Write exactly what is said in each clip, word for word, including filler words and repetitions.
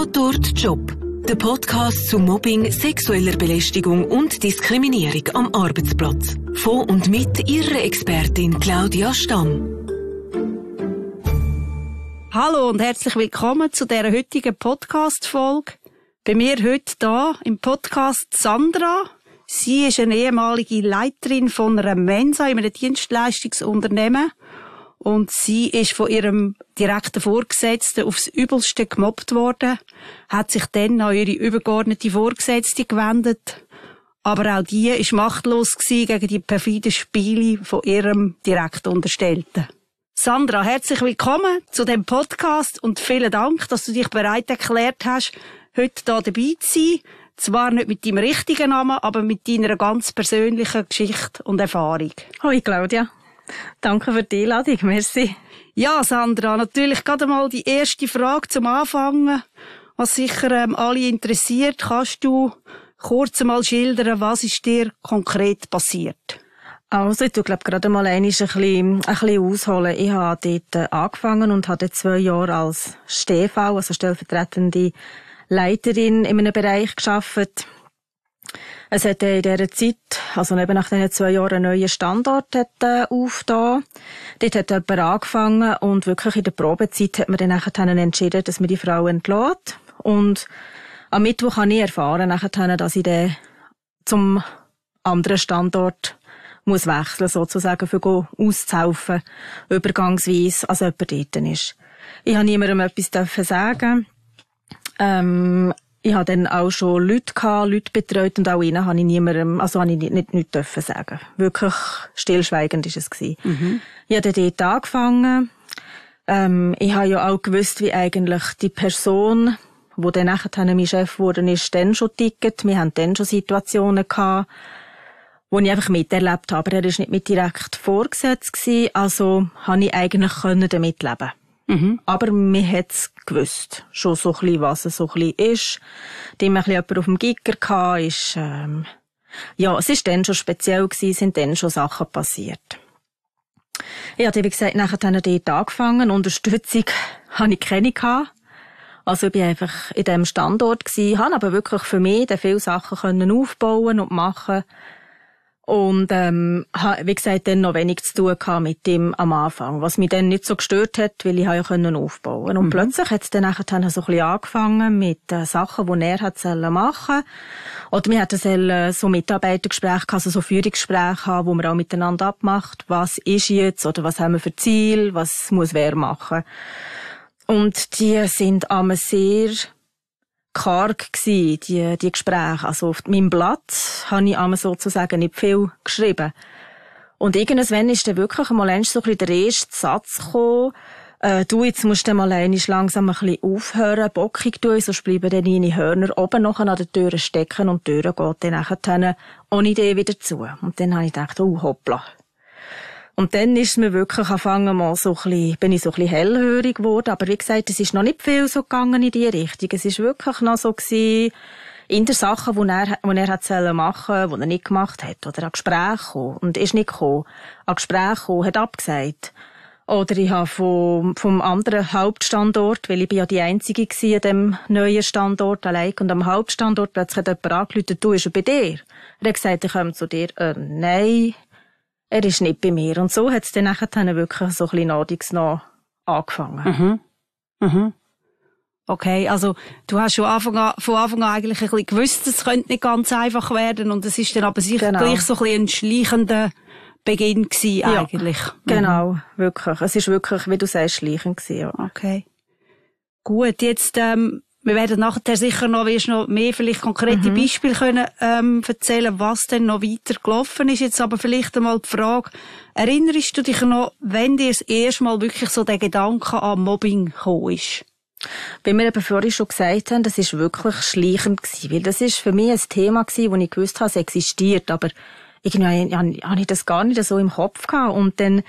Tatort Job. Der Podcast zu Mobbing, sexueller Belästigung und Diskriminierung am Arbeitsplatz. Von und mit Ihrer Expertin Claudia Stamm. Hallo und herzlich willkommen zu dieser heutigen Podcast-Folge. Bei mir heute hier im Podcast Sandra. Sie ist eine ehemalige Leiterin von einer Mensa in einem Dienstleistungsunternehmen. Und sie ist von ihrem direkten Vorgesetzten aufs Übelste gemobbt worden, hat sich dann an ihre übergeordnete Vorgesetzte gewendet. Aber auch die war machtlos gegen die perfiden Spiele von ihrem direkt Unterstellten. Sandra, herzlich willkommen zu dem Podcast und vielen Dank, dass du dich bereit erklärt hast, heute hier dabei zu sein. Zwar nicht mit deinem richtigen Namen, aber mit deiner ganz persönlichen Geschichte und Erfahrung. Hoi Claudia. Danke für die Einladung, merci. Ja, Sandra, natürlich gerade mal die erste Frage zum Anfangen, was sicher ähm, alle interessiert. Kannst du kurz mal schildern, was ist dir konkret passiert? Also, ich tu, glaube gerade mal einmal ein bisschen, ein bisschen ausholen. Ich habe dort angefangen und habe zwei Jahre als S T V, also stellvertretende Leiterin in einem Bereich gearbeitet. Es hat in dieser Zeit, also eben nach diesen zwei Jahren, einen neuen Standort aufgetan. Dort hat jemand angefangen und wirklich in der Probezeit hat man dann nachher entschieden, dass man die Frau entlässt. Und am Mittwoch habe ich erfahren, nachher, dass ich dann zum anderen Standort muss wechseln, sozusagen, für auszuhelfen, übergangsweise, als jemand dort ist. Ich habe niemandem etwas sagen. Ähm, Ich hatte dann auch schon Leute gehabt, Leute betreut und auch ihnen habe ich niemandem, also habe ich nicht, nicht, nicht dürfen sagen. Wirklich stillschweigend war es gewesen. Mhm. Ich habe dann dort angefangen. Ähm, ich habe ja auch gewusst, wie eigentlich die Person, die dann nachher mein Chef geworden ist, dann schon tickt. Wir hatten dann schon Situationen gehabt, wo ich einfach miterlebt habe. Aber er war nicht mit direkt vorgesetzt gewesen, also habe ich eigentlich damit leben können. Mhm. Aber man hat es gewusst, schon so ein bisschen, was es so ein bisschen ist. Die haben ein bisschen jemand auf dem Giger gehabt, ist, ähm, ja, es ist dann schon speziell gewesen, sind dann schon Sachen passiert. Ich habe, wie gesagt, nachher dann dort angefangen, Unterstützung hatte ich keine gehabt. Also ich bin einfach in diesem Standort gewesen, habe aber wirklich für mich dann viele Sachen können aufbauen und machen. Und, ähm, wie gesagt, dann noch wenig zu tun gehabt mit dem am Anfang. Was mich dann nicht so gestört hat, weil ich ja können aufbauen. Und mhm. plötzlich hat es dann nachher dann so ein bisschen angefangen mit äh, Sachen, die er hat sollen machen. Oder wir hatten äh, so Mitarbeitergespräche, also so Führungsgespräche haben, wo man auch miteinander abmacht, was ist jetzt, oder was haben wir für Ziel, was muss wer machen. Und die sind am sehr karg gsi, die, die Gespräche. Also auf meinem Blatt habe ich einmal sozusagen nicht viel geschrieben. Und irgendwann ist dann wirklich mal so ein bisschen der erste Satz gekommen, äh, du, jetzt musst du mal einmal langsam ein bisschen aufhören, bockig tun, sonst bleiben dann deine Hörner oben noch an der Tür stecken und die Tür geht dann nachher ohne Idee wieder zu. Und dann habe ich gedacht, oh, hoppla. Und dann ist mir wirklich angefangen, mal so ein bisschen, bin ich so ein bisschen hellhörig geworden. Aber wie gesagt, es ist noch nicht viel so gegangen in die Richtung. Es ist wirklich noch so gewesen, in der Sachen, die er, die er hat machen, die er nicht gemacht hat. Oder an Gespräche gekommen und ist nicht gekommen. An Gespräche gekommen, hat abgesagt. Oder ich habe vom, vom anderen Hauptstandort, weil ich bin ja die Einzige gewesen an dem neuen Standort allein. Und am Hauptstandort plötzlich hat jemand angerufen, du, ist er bei dir? Er hat gesagt, ich komme zu dir. Äh, nein. Er ist nicht bei mir. Und so hat es dann nachher wirklich so ein bisschen nadigs noch angefangen. Mhm. Mhm. Okay, also du hast schon Anfang an, von Anfang an eigentlich ein bisschen gewusst, es könnte nicht ganz einfach werden. Und es ist dann aber sicher genau. gleich so ein bisschen ein schleichender Beginn gewesen, ja, eigentlich. Genau, mhm. wirklich. Es ist wirklich, wie du sagst, schleichend gewesen. Ja. Okay. Gut, jetzt... Ähm, wir werden nachher sicher noch, wirst noch mehr vielleicht konkrete mhm. Beispiele können, ähm, erzählen, was denn noch weiter gelaufen ist. Jetzt aber vielleicht einmal die Frage, erinnerst du dich noch, wenn dir das erste Mal wirklich so der Gedanke an Mobbing gekommen ist? Wie wir eben vorhin schon gesagt haben, das ist wirklich schleichend gewesen, weil das ist für mich ein Thema gewesen, wo ich gewusst habe, es existiert, aber irgendwie habe ich das gar nicht so im Kopf gehabt. Und dann,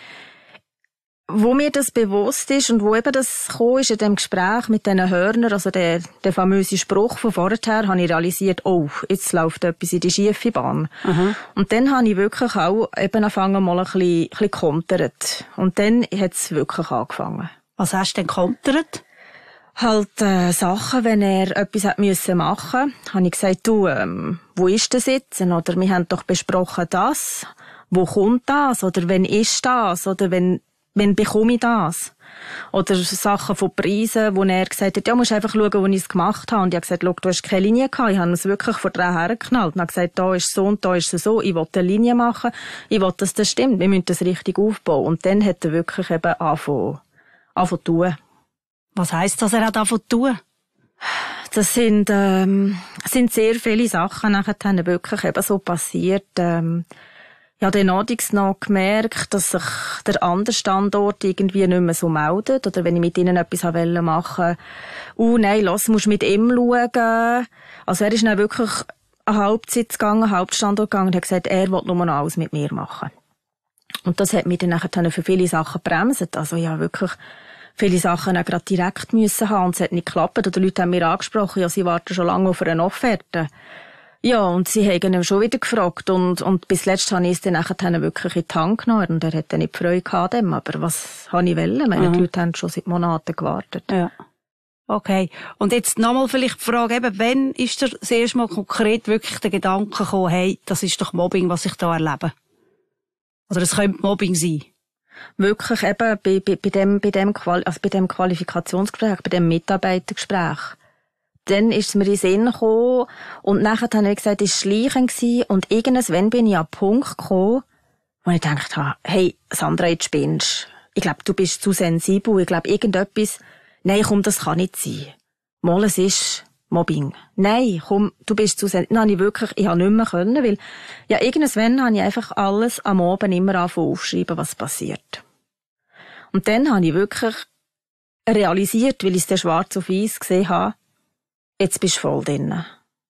wo mir das bewusst ist und wo eben das gekommen ist in dem Gespräch mit diesen Hörnern, also der, der famöse Spruch von vorher, habe ich realisiert, oh, jetzt läuft etwas in die schiefe Bahn. Mhm. Und dann habe ich wirklich auch eben angefangen, mal ein bisschen, ein bisschen kontert. Und dann hat es wirklich angefangen. Was hast du denn kontert? Halt äh, Sachen, wenn er etwas hat müssen machen, habe ich gesagt, du, ähm, wo ist das jetzt? Oder wir haben doch besprochen das. Wo kommt das? Oder wenn ist das? Oder wenn, wenn bekomme ich das? Oder Sachen von Preisen, wo er gesagt hat, ja, musst einfach schauen, wo ich es gemacht habe. Und ich habe gesagt, schau, du hast keine Linie gehabt. Ich habe es wirklich vor drei hergeknallt. Und habe gesagt, da ist so und da ist es so. Ich will eine Linie machen. Ich will, dass das stimmt. Wir müssen das richtig aufbauen. Und dann hat er wirklich eben angefangen, angefangen zu tun. Was heisst das, er hat angefangen zu tun? Das sind, ähm, sind sehr viele Sachen nachher dann wirklich eben so passiert. Ähm, ich habe dann allerdings noch gemerkt, dass sich der andere Standort irgendwie nicht mehr so meldet. Oder wenn ich mit ihnen etwas machen wollte, uh, nein, lass, musst mit ihm schauen. Also er ist dann wirklich eine Halbzeit gegangen, einen Hauptstandort gegangen und hat gesagt, er will nur noch alles mit mir machen. Und das hat mich dann nachher für viele Sachen bremset. Also ja, wirklich viele Sachen auch gerade direkt müssen haben und es hat nicht geklappt. Oder Leute haben mir angesprochen, ja, sie warten schon lange auf eine Offerte. Ja, und sie haben ihn schon wieder gefragt und, und bis letzt habe ich es dann nachher wirklich in die Hand genommen und er hat dann nicht Freude gehabt an dem. Aber was habe ich wollen? Meine, mhm. Die Leute haben schon seit Monaten gewartet. Ja. Okay. Und jetzt nochmal vielleicht die Frage, eben, wann ist dir das erste Mal konkret wirklich der Gedanke gekommen, hey, das ist doch Mobbing, was ich da erlebe? Oder es könnte Mobbing sein? Wirklich eben bei, bei, bei, dem, bei, dem Quali- also bei dem Qualifikationsgespräch, bei dem Mitarbeitergespräch. Dann ist es mir in den Sinn gekommen und nachher habe ich gesagt, es war schleichend gewesen und irgendwann bin ich an den Punkt gekommen, wo ich gedacht habe, hey, Sandra, jetzt spinnst. Ich glaube, du bist zu sensibel. Ich glaube, irgendetwas, nein, komm, das kann nicht sein. Mal, es ist Mobbing. Nein, komm, du bist zu sensibel. Dann habe ich wirklich, ich habe nicht mehr können, weil, ja, irgendwann habe ich einfach alles am Abend immer angefangen aufschreiben, was passiert. Und dann habe ich wirklich realisiert, weil ich es dann schwarz auf weiß gesehen habe, jetzt bist du voll drin.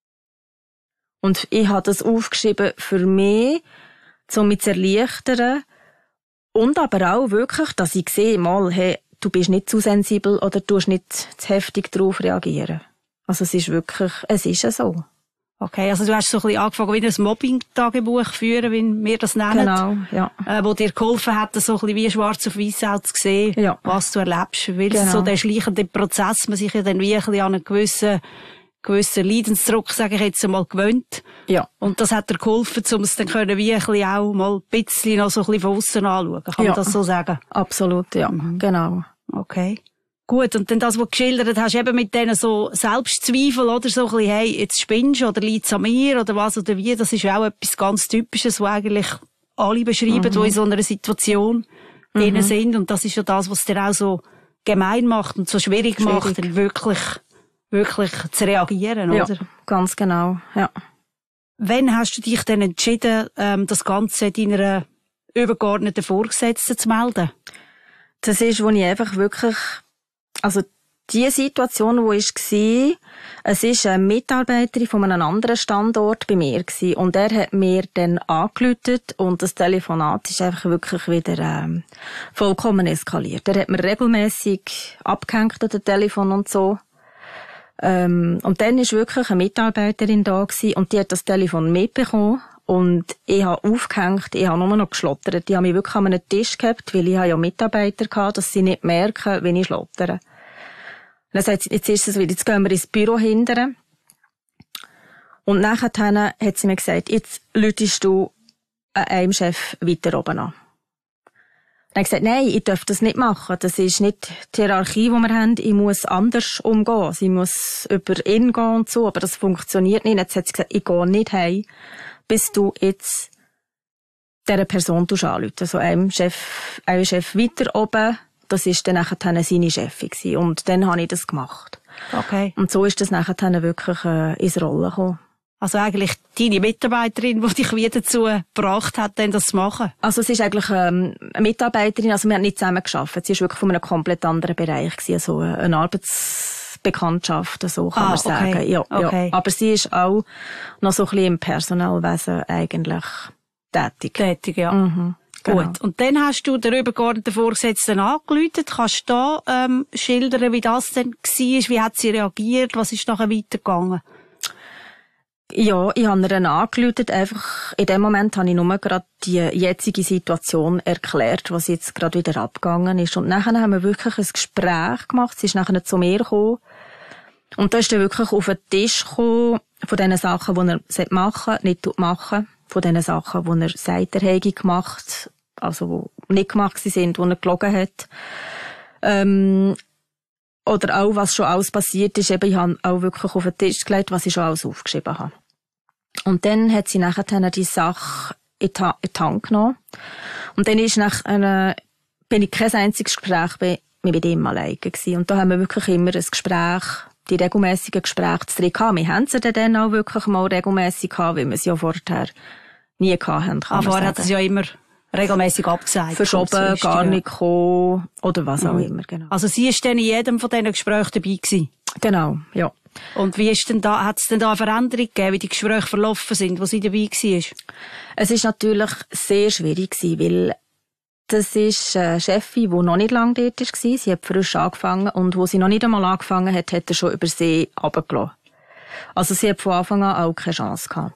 Und ich habe das aufgeschrieben für mich, um mich zu erleichtern. Und aber auch wirklich, dass ich sehe, mal, hey, du bist nicht zu sensibel oder du musst nicht zu heftig darauf reagieren. Also es ist wirklich, es ist ja so. Okay, also du hast so ein bisschen angefangen, wie ein Mobbing-Tagebuch führen, wie wir das nennen. Genau, ja. Äh, wo dir geholfen hat, so ein bisschen wie schwarz auf weiss auch zu sehen, ja, was du erlebst. Weil genau. So der schleichende Prozess, man sich ja dann wie ein bisschen an einen gewissen, gewissen Leidensdruck, sage ich jetzt einmal, gewöhnt. Ja. Und das hat dir geholfen, um es dann können wie ein bisschen auch mal ein bisschen noch so ein bisschen von aussen anschauen. Kann ja. man das so sagen? Absolut, ja. Mhm. Genau. Okay. Gut, und dann das, was du geschildert hast, eben mit denen so Selbstzweifel, oder so ein bisschen, hey, jetzt spinnst du, oder liegt's an mir, oder was, oder wie, das ist auch etwas ganz Typisches, was eigentlich alle beschreiben, mhm. die in so einer Situation mhm. drin sind, und das ist ja das, was dir auch so gemein macht und so schwierig, schwierig. macht, dann wirklich, wirklich zu reagieren, ja, oder? Ja, ganz genau, ja. Wann hast du dich denn entschieden, ähm, das Ganze deiner übergeordneten Vorgesetzten zu melden? Das ist, wo ich einfach wirklich, also die Situation, die war, es ist eine Mitarbeiterin von einem anderen Standort bei mir gewesen, und er hat mir dann angerufen und das Telefonat ist einfach wirklich wieder ähm, vollkommen eskaliert. Er hat mir regelmässig abgehängt an dem Telefon und so. Ähm, und dann ist wirklich eine Mitarbeiterin da gewesen und die hat das Telefon mitbekommen. Und ich habe aufgehängt, ich habe nur noch geschlottert. Ich habe mich wirklich an einem Tisch gehabt, weil ich ja Mitarbeiter hatte, dass sie nicht merken, wenn ich schlottere. Dann sagt sie, jetzt ist es wieder, jetzt gehen wir ins Büro hindern. Und nachher hat sie mir gesagt, jetzt läutest du einem Chef weiter oben an. Dann habe ich gesagt, nein, ich darf das nicht machen. Das ist nicht die Hierarchie, die wir haben. Ich muss anders umgehen. Sie muss über ihn gehen und so, aber das funktioniert nicht. Jetzt hat sie gesagt, ich gehe nicht heim, bis du jetzt dieser Person anrufst. Also einem Chef, einem Chef weiter oben, das war dann nachher seine Chefin. Und dann habe ich das gemacht. Okay. Und so ist das nachher wirklich äh, ins Rollen gekommen. Also eigentlich deine Mitarbeiterin, die dich wieder dazu gebracht hat, das zu machen? Also es ist eigentlich ähm, eine Mitarbeiterin, also wir haben nicht zusammen gearbeitet. Sie war wirklich von einem komplett anderen Bereich gewesen, also eine Arbeitsbekanntschaft, so kann ah, man sagen. Okay. Ja, okay. ja. Aber sie ist auch noch so ein bisschen im Personalwesen eigentlich tätig. Tätig, ja. Mhm. Genau. Gut. Und dann hast du der übergeordneten Vorgesetzten angerufen. Kannst du da ähm, schildern, wie das denn war? Wie hat sie reagiert? Was ist nachher weitergegangen? Ja, ich habe ihr angerufen. Einfach in dem Moment habe ich nur gerade die jetzige Situation erklärt, was jetzt gerade wieder abgegangen ist. Und nachher haben wir wirklich ein Gespräch gemacht. Sie ist nachher zu mir gekommen. Und da ist dann wirklich auf den Tisch gekommen, von den Sachen, die er machen sollte, nicht machen. Von den Sachen, die er sagt, er hätte gemacht, also die nicht gemacht sind, die er gelogen hat. Ähm, oder auch, was schon alles passiert ist. Eben, ich habe auch wirklich auf den Tisch gelegt, was ich schon alles aufgeschrieben habe. Und dann hat sie nachher die Sache in die, in die Hand genommen. Und dann ist nach einer, bin ich kein einziges Gespräch bei, mit ihm alleine gewesen. Und da haben wir wirklich immer ein Gespräch, die regelmässigen Gespräche zu drin gehabt. Wir haben sie dann auch wirklich mal regelmässig gehabt, weil wir sie ja vorher nie gehabt haben. Ah, vorher hat es ja immer regelmässig abgesagt. Verschoben, so gar ja. nicht gekommen, oder was auch mhm. immer, genau. Also sie ist dann in jedem von diesen Gesprächen dabei gewesen? Genau, ja. Und wie ist denn da, hat es denn da eine Veränderung gegeben, wie die Gespräche verlaufen sind, wo sie dabei war? Es ist natürlich sehr schwierig gewesen, weil das ist eine Chefin, die noch nicht lange dort war. Sie hat frisch angefangen und wo sie noch nicht einmal angefangen hat, hat er schon über sie runtergelassen. Also sie hat von Anfang an auch keine Chance gehabt.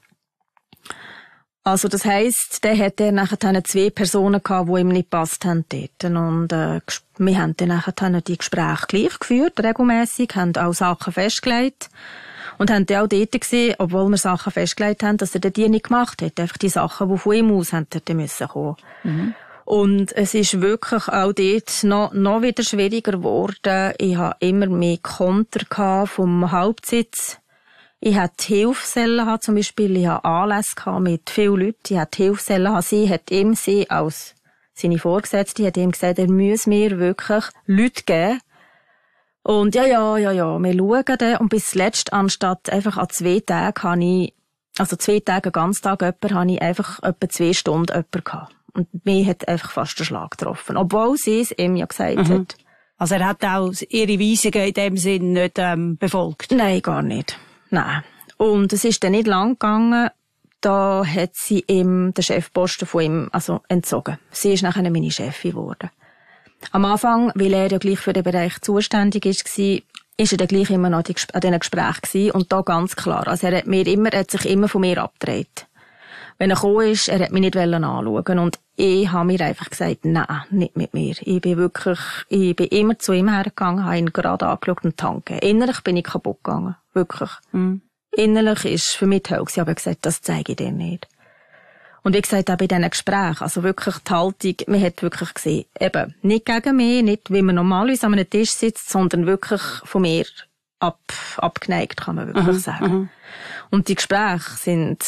Also das heisst, der hat er nachher zwei Personen gehabt, die ihm nicht gepasst haben dort. Und äh, wir haben dann nachher die Gespräche gleich geführt, regelmässig, haben auch Sachen festgelegt und haben dann auch dort gesehen, obwohl wir Sachen festgelegt haben, dass er die nicht gemacht hat. Einfach die Sachen, die von ihm aus hätten müssen kommen. Mhm. Und es ist wirklich auch dort noch, noch wieder schwieriger geworden. Ich hatte immer mehr Konter vom Hauptsitz. Ich hatte Hilfsstellen, zum Beispiel, ich hatte Anlässe mit vielen Leuten. Ich hatte Hilfsstellen, sie hat ihm, sie als seine Vorgesetzte, hat ihm gesagt, er müsse mir wirklich Leute geben. Und ja, ja, ja, ja, wir schauen dann. Und bis zuletzt, anstatt einfach an zwei Tagen, habe ich, also zwei Tage, ganz Tag jemanden, habe ich einfach etwa zwei Stunden jemanden gehabt. Und mir hat einfach fast den Schlag getroffen. Obwohl sie es ihm ja gesagt mhm. hat. Also er hat auch ihre Weisungen in dem Sinn nicht ähm, befolgt? Nein, gar nicht. Nein. Und es ist dann nicht lang gegangen, da hat sie ihm den Chefposten von ihm also entzogen. Sie ist nachher meine Chefin geworden. Am Anfang, weil er ja gleich für den Bereich zuständig war, ist er dann gleich immer noch an diesen Gesprächen gewesen. Und da ganz klar. Also er hat, mir immer, er hat sich immer von mir abgedreht. Wenn er gekommen ist, er hat mich nicht anschauen. Und ich habe mir einfach gesagt, nein, nicht mit mir. Ich bin wirklich, ich bin immer zu ihm hergegangen, habe ihn gerade angeschaut und tanken. Innerlich bin ich kaputt gegangen. Wirklich. Mhm. Innerlich ist für mich die Hölle. Ich habe gesagt, das zeige ich dir nicht. Und wie gesagt, auch bei diesen Gesprächen, also wirklich die Haltung, man hat wirklich gesehen, eben, nicht gegen mich, nicht wie man normalerweise an einem Tisch sitzt, sondern wirklich von mir ab, abgeneigt, kann man wirklich mhm. sagen. Mhm. Und die Gespräche sind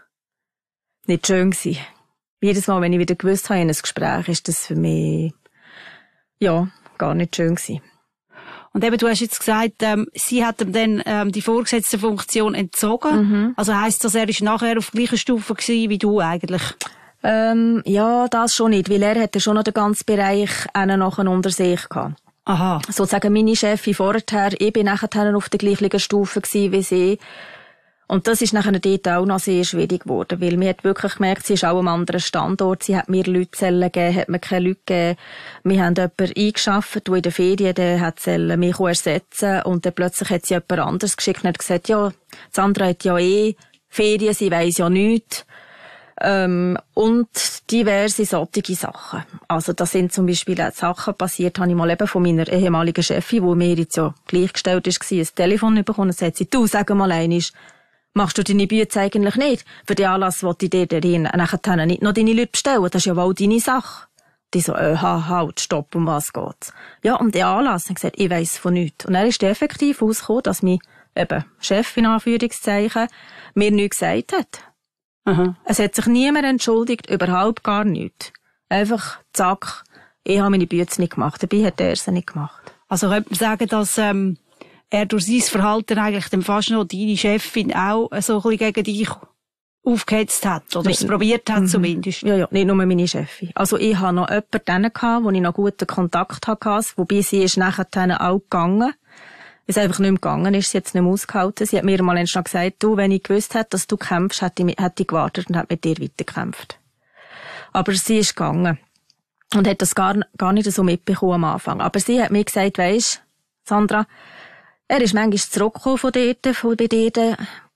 nicht schön gewesen. Jedes Mal, wenn ich wieder gewusst habe in einem Gespräch, ist das für mich, ja, gar nicht schön gewesen. Und eben, du hast jetzt gesagt, ähm, sie hat ihm dann ähm, die vorgesetzte Funktion entzogen. Mhm. Also heisst das, er ist nachher auf gleicher Stufe gewesen wie du eigentlich? Ähm, ja, das schon nicht, weil er hatte schon noch den ganzen Bereich nachher unter sich gehabt. Aha. Sozusagen meine Chefin vorher, ich bin nachher auf der gleichen Stufe gewesen wie sie. Und das ist nachher dort auch noch sehr schwierig geworden, weil man hat wirklich gemerkt, sie ist auch am anderen Standort, sie hat mir Leute Zellen gegeben, hat mir keine Leute gegeben. Wir haben jemanden eingeschafft, der in der Ferien, der hat Zellen mich ersetzen und dann plötzlich hat sie jemand anderes geschickt und hat gesagt, ja, Sandra hat ja eh Ferien, sie weiss ja nichts. Ähm, und diverse solche Sachen. Also da sind zum Beispiel auch Sachen passiert, habe ich mal eben von meiner ehemaligen Chefin, die mir jetzt ja gleichgestellt ist, ein Telefon bekommen und sagt sie, du, sag mal einmal, machst du deine Bücher eigentlich nicht? Für den Anlass wollte ich dir darin nachher nicht noch deine Leute bestellen. Das ist ja wohl deine Sache. Die so, äh, halt, stopp, um was geht's? Ja, um den Anlass. Ich gesagt, ich weiss von nichts. Und er ist effektiv ausgekommen, dass mein, eben, Chef, in Anführungszeichen, mir nichts gesagt hat. Mhm. Es hat sich niemand entschuldigt, überhaupt gar nichts. Einfach, zack, ich habe meine Bücher nicht gemacht. Dabei hat er sie nicht gemacht. Also könnte man sagen, dass, ähm, er durch sein Verhalten eigentlich dann fast noch deine Chefin auch so ein bisschen gegen dich aufgehetzt hat. Oder es probiert hat, mhm. zumindest. Ja, ja, nicht nur meine Chefin. Also ich hatte noch jemanden denen gehabt, wo ich noch guten Kontakt hatte, wobei sie ist nachher auch gegangen. Es einfach nicht mehr gegangen ist, sie jetzt nicht mehr ausgehalten. Sie hat mir mal schon gesagt, du, wenn ich gewusst hätte, dass du kämpfst, hätte ich, hätte ich gewartet und hätte mit dir weitergekämpft. Aber sie ist gegangen. Und hat das gar, gar nicht so mitbekommen am Anfang. Aber sie hat mir gesagt, weisst, Sandra, er ist manchmal zurückgekommen von dort, von bei dir,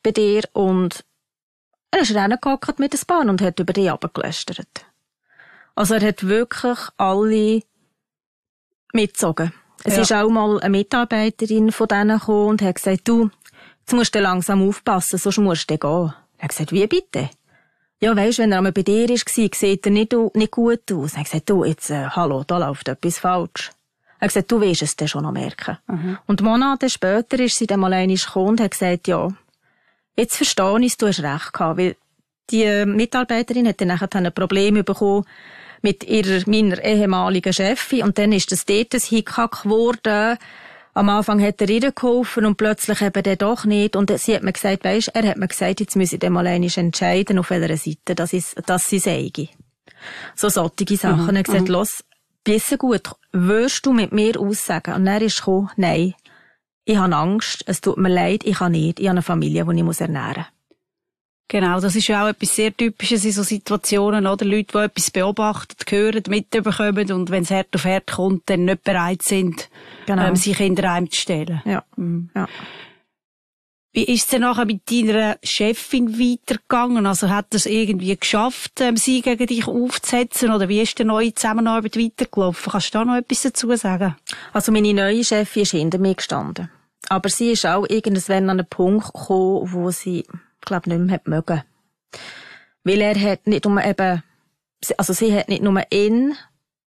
bei dir und er ist reingehockt mit ein paar und hat über dich runtergelästert. Also er hat wirklich alle mitgezogen. Es ja. ist auch mal eine Mitarbeiterin von denen gekommen und hat gesagt, du, jetzt musst du langsam aufpassen, sonst musst du gehen. Er hat gesagt, wie bitte? Ja, weisst, wenn er einmal bei dir war, sieht er nicht, nicht gut aus. Er hat gesagt, du, jetzt, äh, hallo, da läuft etwas falsch. Er hat gesagt, du wirst es dann schon noch merken. Mhm. Und Monate später ist sie dann mal einmal gekommen und hat gesagt, ja, jetzt verstehe ich es, du hast recht gehabt, weil die Mitarbeiterin hat dann nachher ein Problem bekommen mit ihrer, meiner ehemaligen Chefin und dann ist das dort ein Hickhack geworden. Am Anfang hat er ihr geholfen und plötzlich eben dann doch nicht. Und sie hat mir gesagt, weisst, er hat mir gesagt, jetzt müsse ich dann mal einmal entscheiden, auf welcher Seite, dass, ich, dass sie säge. So solche Sachen. Mhm. Er hat gesagt, los, bisschen gut, würdest du mit mir aussagen? Und er ist gekommen, nein, ich habe Angst, es tut mir leid, ich kann nicht, ich habe eine Familie, die ich ernähren muss. Genau, das ist ja auch etwas sehr Typisches in so Situationen, oder? Leute, die etwas beobachten, hören, mitbekommen und wenn es Herd auf Herd kommt, dann nicht bereit sind, genau. ähm, sich Kinder heimzustellen. Ja. Mhm. ja. Wie ist es denn nachher mit deiner Chefin weitergegangen? Also hat er es irgendwie geschafft, ähm, sie gegen dich aufzusetzen? Oder wie ist die neue Zusammenarbeit weitergelaufen? Kannst du da noch etwas dazu sagen? Also meine neue Chefin ist hinter mir gestanden. Aber sie ist auch irgendwann an einen Punkt gekommen, wo sie ich glaube, nicht mehr mögen. Weil er hat nicht nur eben, also sie hat nicht nur ihn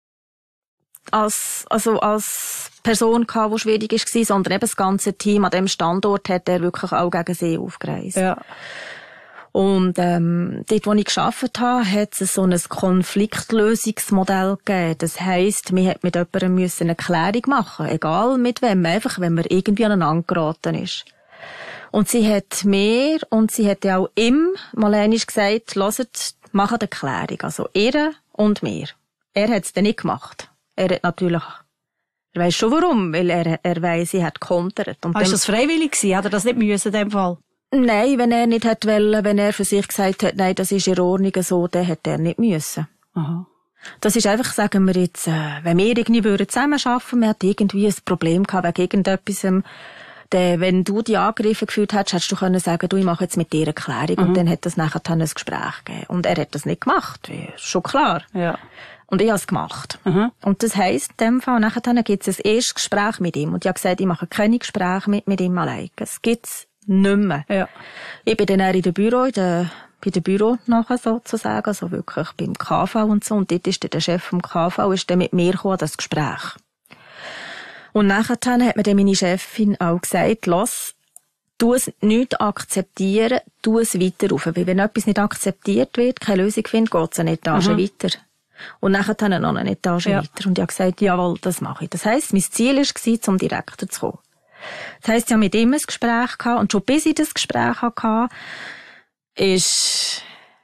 als, also als Person gehabt, die schwierig war, sondern eben das ganze Team an dem Standort hat er wirklich auch gegen sie aufgereist. Ja. Und, ähm, dort, wo ich gearbeitet habe, hat es so ein Konfliktlösungsmodell gegeben. Das heisst, wir hat mit jemandem müssen eine Klärung machen, egal mit wem, einfach wenn man irgendwie aneinander geraten ist. Und sie hat mir und sie hat ja auch ihm mal einmal gesagt, hört, macht eine Klärung. Also ihr und mir. Er hat es dann nicht gemacht. Er hat natürlich, er weiss schon warum, weil er, er weiss, sie hat gekontert. Und ah, ist das freiwillig gewesen? Hat er das nicht müssen in dem Fall? Nein, wenn er nicht hätte wollen, wenn er für sich gesagt hat, nein, das ist in Ordnung so, dann hätte er nicht müssen. Aha. Das ist einfach, sagen wir jetzt, äh, wenn wir irgendwie zusammen arbeiten würden, wir hatten irgendwie ein Problem gehabt wegen irgendetwas, Denn wenn du die Angriffe gefühlt hättest, hättest du können sagen, du, ich mache jetzt mit dir eine Klärung. Mhm. Und dann hat das nachher ein Gespräch gegeben. Und er hat das nicht gemacht. Ist schon klar. Ja. Und ich habe es gemacht. Mhm. Und das heisst, in dem Fall, nachher gibt es ein erstes Gespräch mit ihm. Und ich habe gesagt, ich mache keine Gespräche mit, mit ihm allein. Das gibt's nicht mehr. Ja. Ich bin dann in der Büro, in der, bei der Büro nachher sozusagen, also wirklich beim K V und so. Und dort ist dann der Chef vom K V, ist dann mit mir gekommen, das Gespräch. Und nachher hat mir dann meine Chefin auch gesagt, lass, tu es nicht akzeptieren, tu es weiter rauf. Weil wenn etwas nicht akzeptiert wird, keine Lösung findet, geht es eine Etage mhm. weiter. Und nachher dann noch eine Etage ja. weiter. Und ich habe gesagt, jawohl, das mache ich. Das heisst, mein Ziel war, zum Direktor zu kommen. Das heisst, ich habe mit ihm ein Gespräch gehabt. Und schon bis ich das Gespräch hatte, ist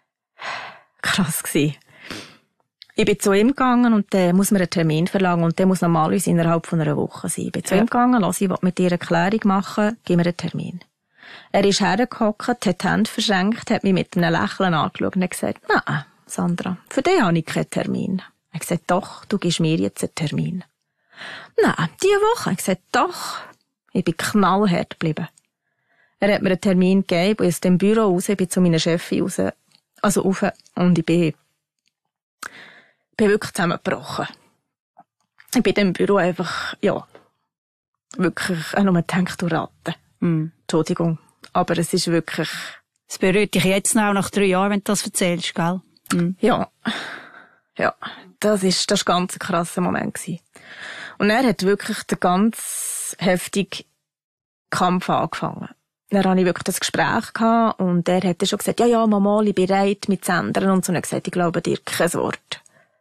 krass gewesen. Ich bin zu ihm gegangen und der muss mir einen Termin verlangen und der muss normalerweise innerhalb von einer Woche sein. Ich bin zu ja. ihm gegangen, lass ich will mit dir eine Klärung machen, gib mir einen Termin. Er ist hergehockt, hat die Hände verschränkt, hat mich mit einem Lächeln angeschaut und hat gesagt, nein, Sandra, für den habe ich keinen Termin. Er hat gesagt, doch, du gibst mir jetzt einen Termin. Nein, diese Woche. Er hat gesagt, doch. Ich bin knallhart geblieben. Er hat mir einen Termin gegeben, aus dem Büro raus, ich bin zu meiner Chefin raus, also rauf, und ich bin Ich bin wirklich zusammengebrochen. Ich bin im Büro einfach, ja, wirklich auch nur gedacht, du Ratte. Mm. Entschuldigung. Aber es ist wirklich... Es berührt dich jetzt noch nach drei Jahren, wenn du das erzählst, gell? Mm. Ja. Ja. Das ist, das war ein ganz krasser Moment gewesen. Und er hat wirklich den ganz heftigen Kampf angefangen. Dann hatte ich wirklich das Gespräch gehabt und er hat schon gesagt, ja, ja, Mama, ich bin bereit mit zu ändern. Und so, und er hat gesagt, ich glaube dir kein Wort.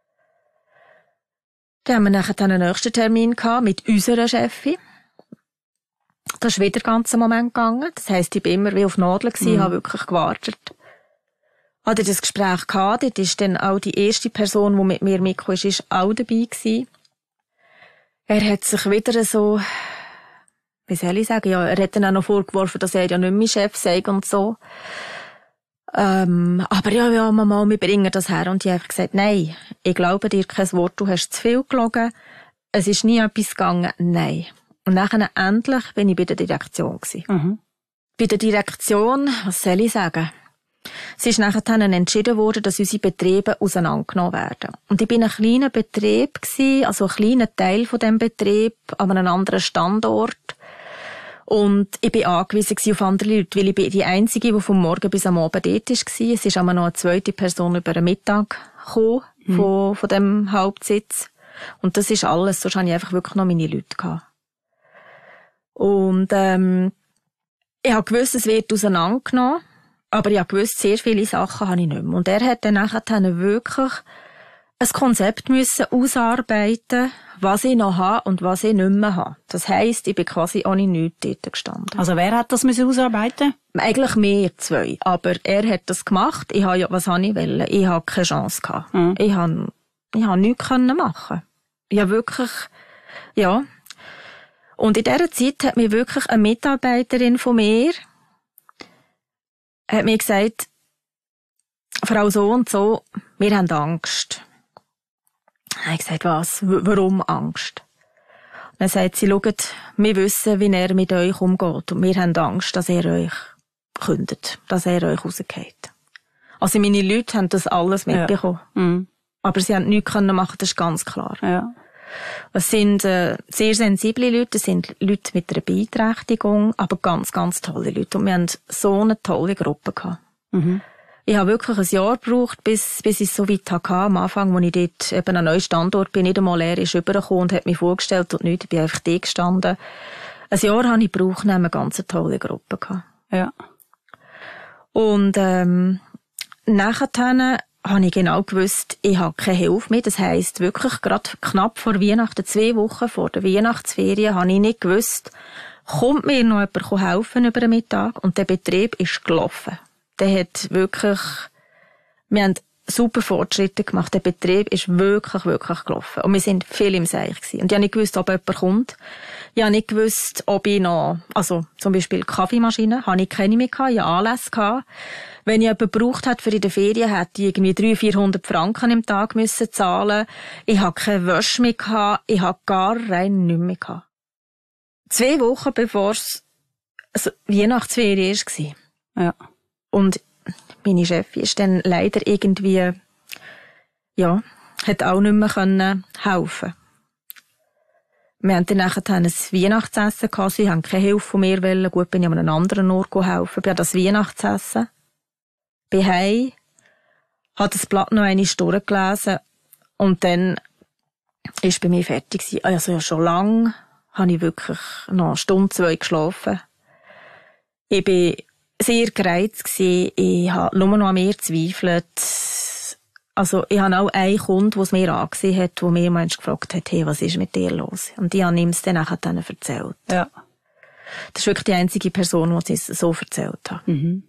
Dann haben wir nachher einen nächsten Termin gehabt mit unserer Chefin. Das ist wieder den ganzen Moment gegangen. Das heisst, ich war immer wie auf Nadeln gewesen, mhm. habe wirklich gewartet. Hatte das Gespräch gehabt, dort ist dann auch die erste Person, die mit mir mitgekommen ist, ist auch dabei gewesen. Er hat sich wieder so, wie soll ich sagen, ja, er hat dann auch noch vorgeworfen, dass er ja nicht mehr Chef sei und so. Ähm, aber ja, ja, Mama, wir bringen das her. Und ich habe einfach gesagt, nein, ich glaube dir kein Wort, du hast zu viel gelogen. Es ist nie etwas gegangen, nein. Und nachher endlich bin ich bei der Direktion gewesen. Mhm. bei der Direktion, was soll ich sagen? Es ist nachher dann entschieden worden, dass unsere Betriebe auseinandergenommen werden. Und ich bin ein kleiner Betrieb gewesen, also ein kleiner Teil von dem Betrieb, an einem anderen Standort. Und ich bin angewiesen auf andere Leute, weil ich bin die Einzige, die vom Morgen bis am Abend dort war. Es ist aber noch eine zweite Person über den Mittag gekommen, mhm. von, von dem Hauptsitz. Und das ist alles, sonst hatte ich einfach wirklich noch meine Leute gehabt. Und, ähm, ich habe gewusst, es wird auseinandergenommen. Aber ich habe gewusst, sehr viele Sachen habe ich nicht mehr. Und er hat dann nachher wirklich ein Konzept müssen ausarbeiten, was ich noch habe und was ich nicht mehr habe. Das heisst, ich bin quasi ohne nichts dort gestanden. Also wer hat das müssen ausarbeiten? Eigentlich mehr zwei. Aber er hat das gemacht. Ich habe ja, was habe ich wollen? Ich habe keine Chance gehabt. Mhm. Ich habe, ich habe nichts können machen. Ich habe wirklich, ja. Und in dieser Zeit hat mir wirklich eine Mitarbeiterin von mir hat mir gesagt, Frau so und so, wir haben Angst. Ich habe gesagt, was? W- warum Angst? Und dann sagt sie, schaut, wir wissen, wie er mit euch umgeht. Und wir haben Angst, dass er euch kündet, dass er euch rausgeht. Also meine Leute haben das alles mitbekommen. Ja. Mhm. Aber sie haben nichts machen können, das ist ganz klar. Ja. Es sind äh, sehr sensible Leute, es sind Leute mit einer Beeinträchtigung, aber ganz, ganz tolle Leute. Und wir haben so eine tolle Gruppe gehabt. Mhm. Ich habe wirklich ein Jahr gebraucht, bis, bis ich es so weit hatte. Am Anfang, als ich dort eben einen neuen Standort bin, nicht einmal er ist rübergekommen und hat mich vorgestellt und nichts, ich bin einfach da gestanden. Ein Jahr habe ich gebraucht, eine ganz tolle Gruppe gehabt. Ja. Und ähm, nachher habe ich genau gewusst, ich habe keine Hilfe mehr. Das heisst, wirklich gerade knapp vor Weihnachten, zwei Wochen vor der Weihnachtsferien, habe ich nicht gewusst, kommt mir noch jemand helfen über den Mittag? Und der Betrieb ist gelaufen. Der hat wirklich, wir haben super Fortschritte gemacht. Der Betrieb ist wirklich, wirklich gelaufen. Und wir sind viel im Seich gewesen. Und ich habe nicht gewusst, ob jemand kommt. Ich habe nicht gewusst, ob ich noch, also zum Beispiel Kaffeemaschine, habe ich keine mehr gehabt, ich hatte Anlässe gehabt. Wenn ich jemanden gebraucht hat für in der Ferien, hätte ich irgendwie dreihundert, vierhundert Franken im Tag müssen zahlen. Ich hatte keine Wäsche mehr gehabt, ich hatte gar rein nichts mehr gehabt. Zwei Wochen bevor es also Weihnachtsferien war. Ja. Und meine Chefin ist dann leider irgendwie, ja, hat auch nicht mehr können helfen. Wir hatten dann nachher ein Weihnachtsessen gehabt, sie haben keine Hilfe von mir wollen. Gut, bin ich an einem anderen Ort helfen. Ich habe das Weihnachtsessen. Bin heim, habe das Blatt noch einmal durchgelesen und dann ist bei mir fertig gewesen. Also ja, schon lange habe ich wirklich noch eine Stunde, zwei geschlafen. Ich bin sehr gereizt gewesen. Ich habe nur noch an mir gezweifelt. Also, ich habe auch einen Kunden, der es mir angesehen hat, der mir manchmal gefragt hat, hey, was ist mit dir los? Und ich habe ihm es dann nachher erzählt. Ja. Das ist wirklich die einzige Person, die es so erzählt hat. Mhm.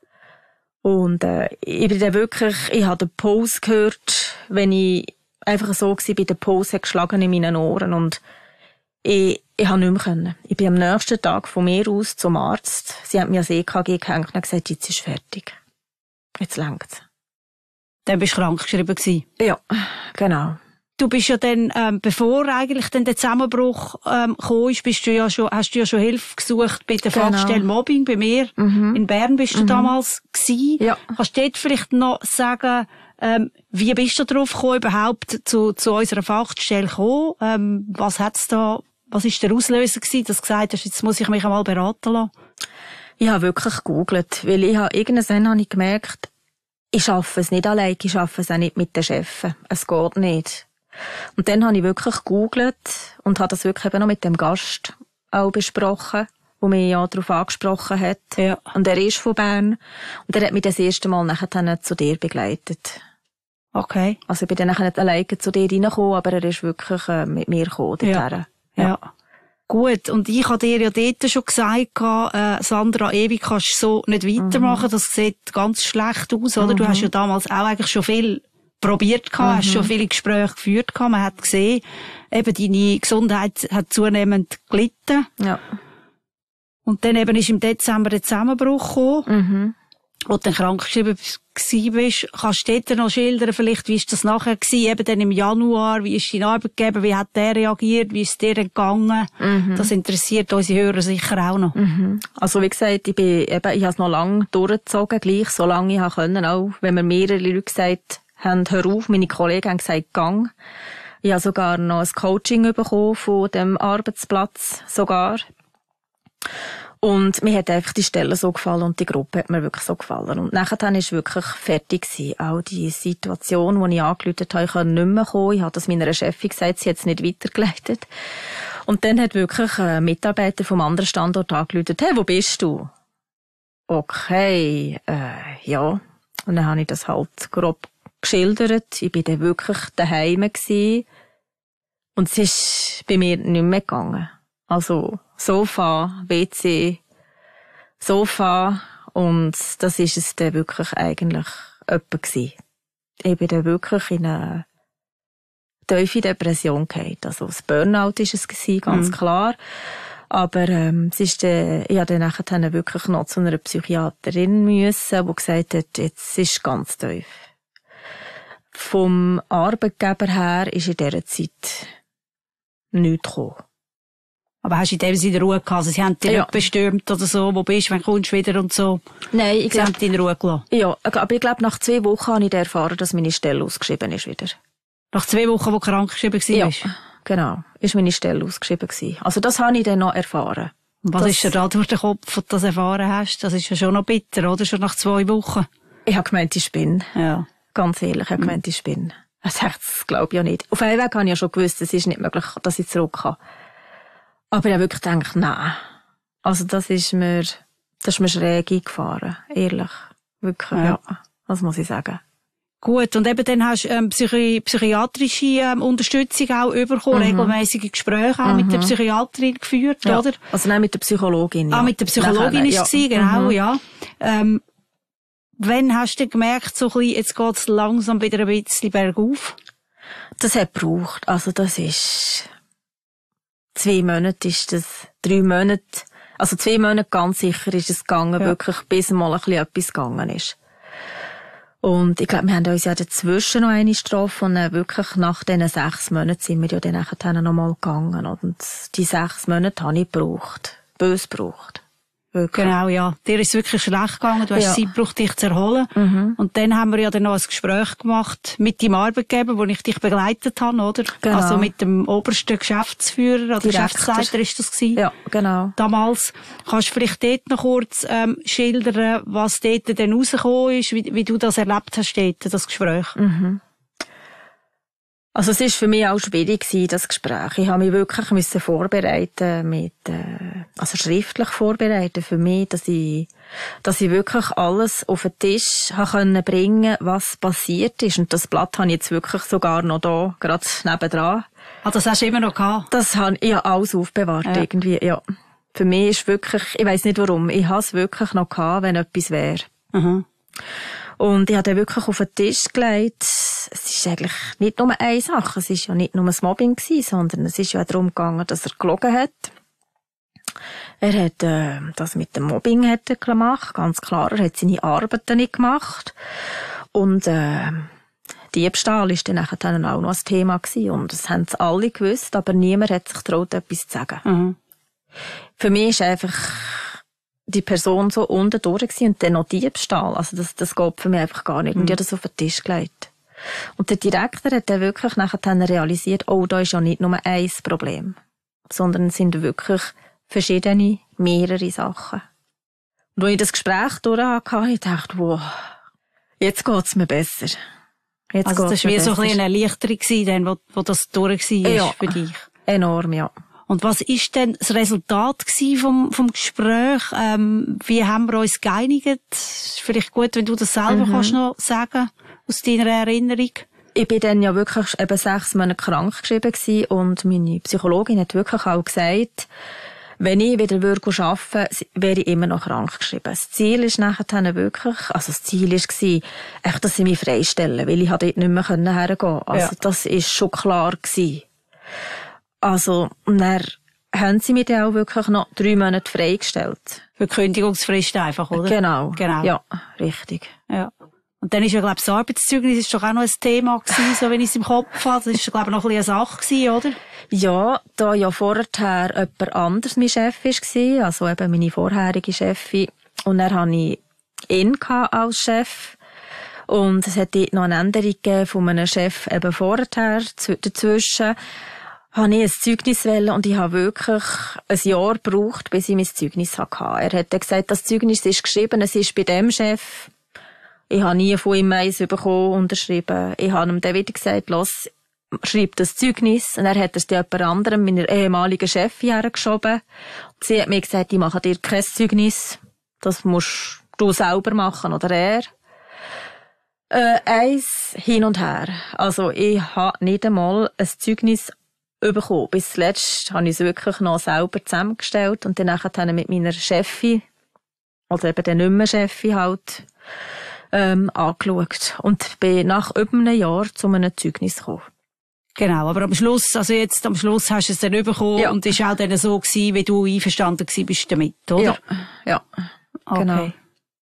Und, äh, ich bin dann wirklich, ich habe den Puls gehört, wenn ich einfach so war, bei der Puls hat geschlagen in meinen Ohren und ich, ich habe nicht mehr können. Ich bin am nächsten Tag von mir aus zum Arzt. Sie haben mir das E K G gehängt und gesagt, jetzt ist fertig. Jetzt längt's. Dann bist du krankgeschrieben gewesen. Ja, genau. Du bist ja dann, ähm, bevor eigentlich dann der Zusammenbruch ähm, gekommen ist, bist du ja schon, hast du ja schon Hilfe gesucht bei der genau. Fachstelle Mobbing bei mir. Mhm. In Bern bist du mhm. damals gewesen. Ja. Kannst du dort vielleicht noch sagen, ähm, wie bist du darauf gekommen, überhaupt zu, zu unserer Fachstelle gekommen? Ähm, was hat's da, was ist der Auslöser gewesen, dass du gesagt hast, jetzt muss ich mich einmal beraten lassen? Ich habe wirklich gegoogelt, weil ich habe irgendwann habe ich gemerkt, ich schaffe es nicht allein, ich schaffe es auch nicht mit den Chefen. Es geht nicht. Und dann habe ich wirklich gegoogelt und habe das wirklich eben noch mit dem Gast auch besprochen, der mich ja darauf angesprochen hat. Ja. Und er ist von Bern. Und er hat mich das erste Mal nachher zu dir begleitet. Okay. Also ich bin dann nachher nicht alleine zu dir reingekommen, aber er ist wirklich äh, mit mir gekommen. Ja. Ja. ja. Gut, und ich habe dir ja dort schon gesagt, äh, Sandra, ewig kannst du so nicht weitermachen, mhm. das sieht ganz schlecht aus, oder? Mhm. Du hast ja damals auch eigentlich schon viel probiert gehabt, mhm. hast schon viele Gespräche geführt gehabt, man hat gesehen, eben deine Gesundheit hat zunehmend gelitten. Ja. Und dann eben ist im Dezember der Zusammenbruch gekommen. Mhm. wo du dann krankgeschrieben warst, kannst du dort noch schildern, vielleicht, wie ist das nachher gewesen, eben dann im Januar, wie ist dein Arbeitgeber, wie hat der reagiert, wie ist es dir entgangen? Mhm. Das interessiert unsere Hörer sicher auch noch. Mhm. Also wie gesagt, ich bin eben, ich habe es noch lange durchgezogen, gleich, so lange ich können, auch wenn mir mehrere Leute gesagt haben, hör auf, meine Kollegen haben gesagt, gang. Ich habe sogar noch ein Coaching bekommen von dem Arbeitsplatz, sogar. Und mir hat einfach die Stelle so gefallen und die Gruppe hat mir wirklich so gefallen. Und nachher war ich wirklich fertig gewesen. Auch die Situation, die ich angerufen habe, ich konnte nicht mehr kommen. Ich habe das meiner Chefin gesagt, sie hat es nicht weitergeleitet. Und dann hat wirklich ein Mitarbeiter vom anderen Standort angerufen, hey, wo bist du? Okay, äh, ja. Und dann habe ich das halt grob geschildert. Ich war dann wirklich daheim gewesen. Und es ist bei mir nicht mehr gegangen. Also, Sofa, W C, Sofa, und das ist es dann wirklich eigentlich etwa gewesen. Ich bin dann wirklich in eine tiefe Depression gefallen. Also, das Burnout war es gewesen, ganz mhm. klar. Aber, ähm, es ist dann, ich habe dann nachher wirklich noch zu einer Psychiaterin müssen, die gesagt hat, jetzt ist es ganz tief. Vom Arbeitgeber her ist in dieser Zeit nichts gekommen. Aber hast du in dem Sinne Ruhe gehabt? Also, sie haben dich ja. nicht bestürmt oder so, wo bist du, wann kommst du wieder und so? Nein, ich glaube... Sie haben dich in Ruhe gelassen? Ja, aber ich glaube, nach zwei Wochen habe ich erfahren, dass meine Stelle ausgeschrieben ist wieder. Nach zwei Wochen, wo du krankgeschrieben warst? Ja, genau. Ist meine Stelle ausgeschrieben gewesen. Also das habe ich dann noch erfahren. Und was das... ist dir da durch den Kopf, als du das erfahren hast? Das ist ja schon noch bitter, oder? Schon nach zwei Wochen? Ich habe gemeint, ich spinne. Ja. Ganz ehrlich, ich habe gemeint, ich spinne. Das glaube ich ja nicht. Auf einen Weg habe ich ja schon gewusst, es ist nicht möglich, dass ich zurück kann. Aber ich habe wirklich gedacht, nein. Also das ist mir, das ist mir schräg eingefahren. Ehrlich. Wirklich, ja. ja. Das muss ich sagen. Gut. Und eben dann hast du ähm, psychi- psychiatrische ähm, Unterstützung auch bekommen, mhm. regelmäßige Gespräche auch mhm. mit der Psychiaterin geführt, ja. oder? Also nein, mit der Psychologin, ja. Ah, mit der Psychologin ist es ja. genau, mhm. ja. Ähm, wann hast du gemerkt, so ein bisschen, jetzt geht's langsam wieder ein bisschen bergauf? Das hat gebraucht. Also das ist... Zwei Monate ist das, drei Monate, also zwei Monate ganz sicher ist es gegangen, ja. wirklich, bis mal ein bisschen etwas gegangen ist. Und ich glaube, wir haben uns ja dazwischen noch eine Strafe und dann wirklich nach diesen sechs Monaten sind wir ja dann nachher noch mal gegangen. Und die sechs Monate habe ich gebraucht. Bös gebraucht. Wirklich. Genau, ja. Dir ist es wirklich schlecht gegangen. Du hast ja. Zeit gebraucht, dich zu erholen. Mhm. Und dann haben wir ja dann noch ein Gespräch gemacht mit deinem Arbeitgeber, wo ich dich begleitet habe, oder? Genau. Also mit dem obersten Geschäftsführer oder Direktor. Geschäftsleiter ist das gewesen. Ja, genau. Damals. Kannst du vielleicht dort noch kurz ähm, schildern, was dort dann rausgekommen ist, wie, wie du das erlebt hast dort, das Gespräch? Mhm. Also es ist für mich auch schwierig gewesen, das Gespräch. Ich habe mich wirklich müssen vorbereiten mit, äh, also schriftlich vorbereiten für mich, dass ich, dass ich wirklich alles auf den Tisch habe können bringen, was passiert ist. Und das Blatt habe ich jetzt wirklich sogar noch da, gerade nebendran. Ah, das hast du immer noch gehabt? Das habe ich ja alles aufbewahrt, ja. irgendwie, ja. Für mich ist wirklich, ich weiss nicht warum, ich habe es wirklich noch gehabt, wenn etwas wäre. Mhm. Und ich habe den wirklich auf den Tisch gelegt. Es ist eigentlich nicht nur eine Sache. Es war ja nicht nur das Mobbing gewesen, sondern es ist ja auch darum gegangen, dass er gelogen hat. Er hat äh, das mit dem Mobbing hat er gemacht, ganz klar. Er hat seine Arbeiten nicht gemacht. Und äh, Diebstahl ist dann nachher dann auch noch ein Thema gewesen. Und das haben sie alle gewusst, aber niemand hat sich getraut, etwas zu sagen. Mhm. Für mich ist einfach die Person so unten durch gewesen und dann noch Diebstahl. Also das, das geht für mich einfach gar nicht. Und ich habe das auf den Tisch gelegt. Und der Direktor hat dann wirklich nachher dann realisiert, oh, da ist ja nicht nur ein Problem, sondern es sind wirklich verschiedene, mehrere Sachen. Und als ich das Gespräch durch hatte, habe ich gedacht, wow, jetzt geht's mir besser. Jetzt also das war wie so ein bisschen eine Erleichterung gewesen, wo, wo das durch war ja, für dich. Enorm, ja. Und was ist denn das Resultat vom, vom Gespräch? Ähm, wie haben wir uns geeinigt? Vielleicht gut, wenn du das selber mhm. kannst noch sagen, aus deiner Erinnerung. Ich bin dann ja wirklich eben sechs Monate krank geschrieben gewesen und meine Psychologin hat wirklich auch gesagt, wenn ich wieder arbeiten würde, wäre ich immer noch krank geschrieben. Das Ziel ist nachher dann wirklich, also das Ziel war, echt, dass sie mich freistellen, weil ich dort nicht mehr hergehen konnte. Also ja. Das ist schon klar gewesen. Also, und dann haben sie mir dann auch wirklich noch drei Monate freigestellt. Für die Kündigungsfrist einfach, oder? Genau. Genau. Ja, richtig. Ja. Und dann ist ja, glaube ich, das Arbeitszeugnis ist doch auch noch ein Thema gewesen, so wenn ich es im Kopf habe. Das ist, glaube ich, noch ein bisschen eine Sache gewesen, oder? Ja, da ja vorher jemand anderes mein Chef war, also eben meine vorherige Chefin, und dann hatte ich ihn als Chef. Und es hat dort noch eine Änderung gegeben von einem Chef eben vorher dazwischen. Habe ich ein Zeugnis wollen und ich habe wirklich ein Jahr gebraucht, bis ich mein Zeugnis hatte. Er hat dann gesagt, das Zeugnis ist geschrieben, es ist bei dem Chef. Ich habe nie von ihm eins bekommen, unterschrieben. Ich habe ihm dann wieder gesagt, los, schreib das Zeugnis. Und er hat es dann jemand anderem, meiner ehemaligen Chefin, hergeschoben. Sie hat mir gesagt, ich mache dir kein Zeugnis. Das musst du selber machen, oder er. Äh, eins hin und her. Also, ich habe nicht einmal ein Zeugnis bekommen. Bis zuletzt habe ich es wirklich noch selber zusammengestellt und dann nachher mit meiner Chefin, oder eben der nicht mehr Chefin halt, ähm, angeschaut. Und bin nach über einem Jahr zu einem Zeugnis gekommen. Genau, aber am Schluss, also jetzt am Schluss hast du es dann bekommen ja. Und es war auch dann so gewesen, wie du einverstanden gewesen bist damit, oder? Ja, ja. Okay. Genau.